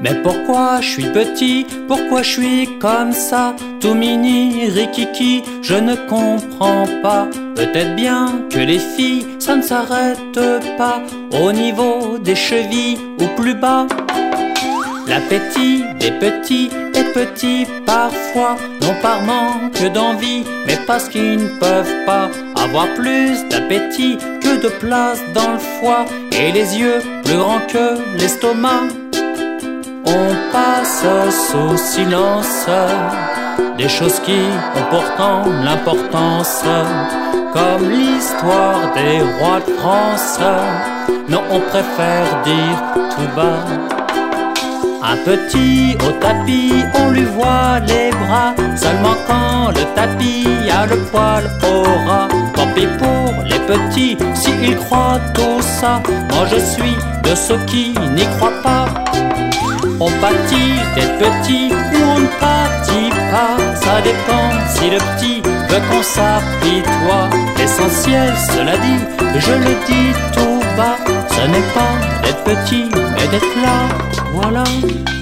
Mais pourquoi je suis petit? Pourquoi je suis comme ça? Tout mini, rikiki, je ne comprends pas. Peut-être bien que les filles, ça ne s'arrête pas au niveau des chevilles ou plus bas. L'appétit des petits est petit parfois, non par manque d'envie, mais parce qu'ils ne peuvent pas avoir plus d'appétit que de place dans le foie, et les yeux plus grands que l'estomac. On passe sous silence des choses qui ont pourtant l'importance, comme l'histoire des rois de France. Non, on préfère dire tout bas. Un petit au tapis, on lui voit les bras, seulement quand le tapis a le poil au ras. Tant pis pour les petits, s'ils croient tout ça, moi je suis de ceux qui n'y croient pas. On pâtit d'être petit ou on ne pâtit pas, ça dépend si le petit veut qu'on s'apitoie. L'essentiel, cela dit, je le dis tout bas, ce n'est pas d'être petit mais d'être là, voilà.